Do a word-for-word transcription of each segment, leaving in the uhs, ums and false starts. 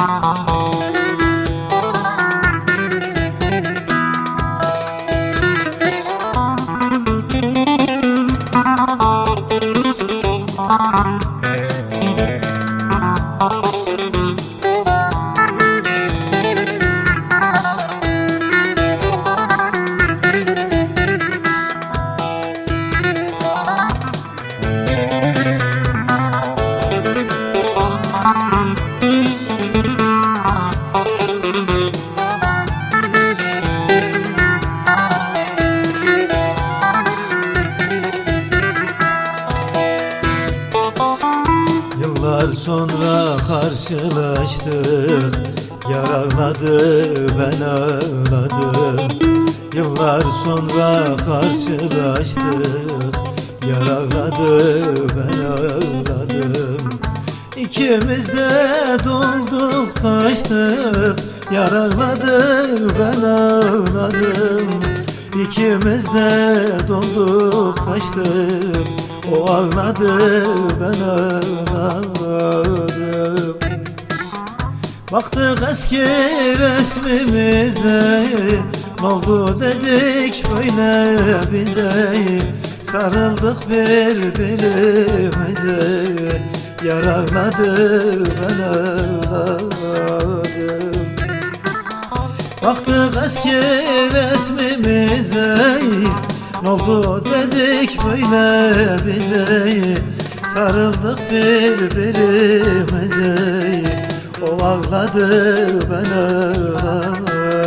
Yıllar sonra karşılaştık, yaraladı ben ağladım. Yıllar sonra karşılaştık, yaraladı ben ağladım. İkimiz de dolduk taştık, yaraladı ben ağladım. İkimiz de dolduk taştık, o ağladı ben ağladım. Baktık eski resmimize, n'oldu dedik böyle bize. Sarıldık birbirimize, yaraladı ben ağladım. Baktık eski resmimize, n'oldu dedik böyle bize. Sarıldık birbirimize, o ağladı ben ağladım.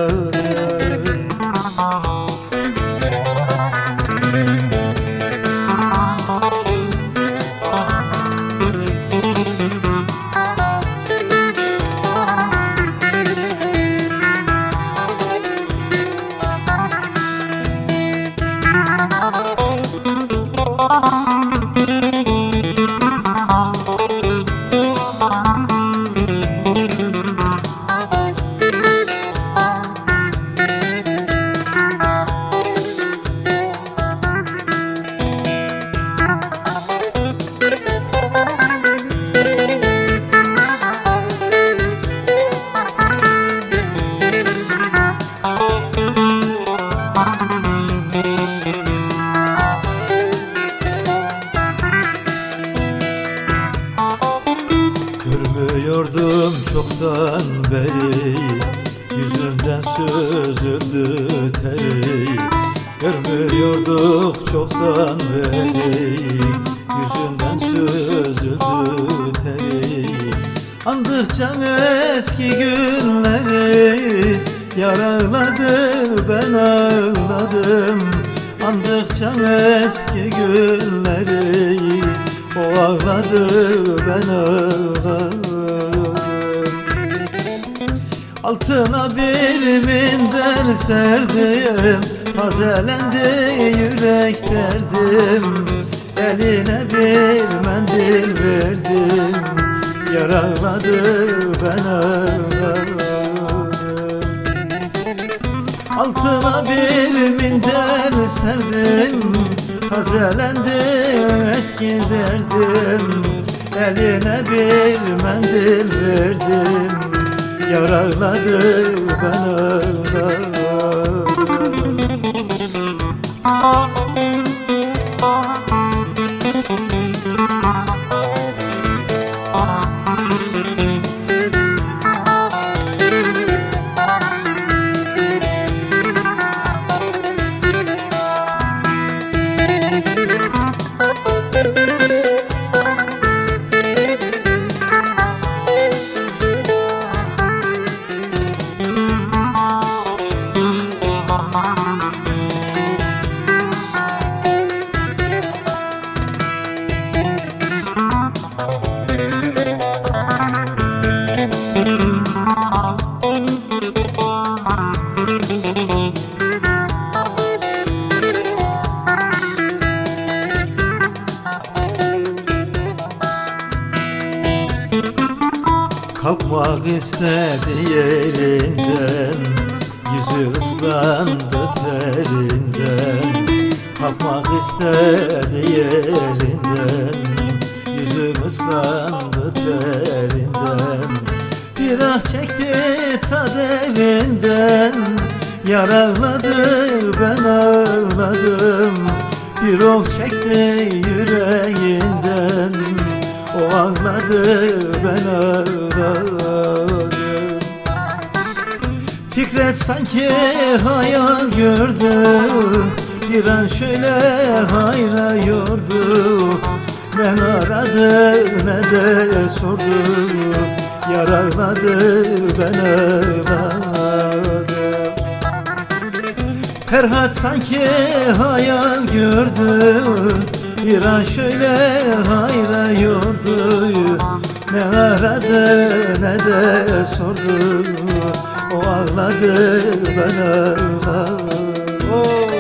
Görmüyordum çoktan beri, yüzünden süzüldü teri. Görmüyorduk çoktan beri, yüzünden süzüldü teri. Andıkça eski günleri, yaraladı ben ağladım. Andıkça eski günleri, o ağladı ben ağladım. Altına bir minder serdim, tazelendi yürek derdim. Eline bir mendil verdim, yaraladı ben ağladım. Altına bir minder serdim, tazelendi eski derdim. Eline bir mendil verdim, yaraladı ben ağladım. Kalkmak istedi yerinden, yüzü ıslandı terinden. Kalkmak istedi yerinden, yüzü ıslandı terinden. Bir ah çekti ta derinden, yar ağladı ben ağladım. Bir of çekti yüreğinden, o ağladı ben ağladım. Fikret sanki hayal gördü, bir an şöyle hayrıyordu. Ben aradı ne de sordu, yar ağladı ben ağladım. Ferhat sanki hayal gördü, bir an şöyle hayrıyordu. Ne aradı ne de sordu, o ağladı ben ağladım. Oh.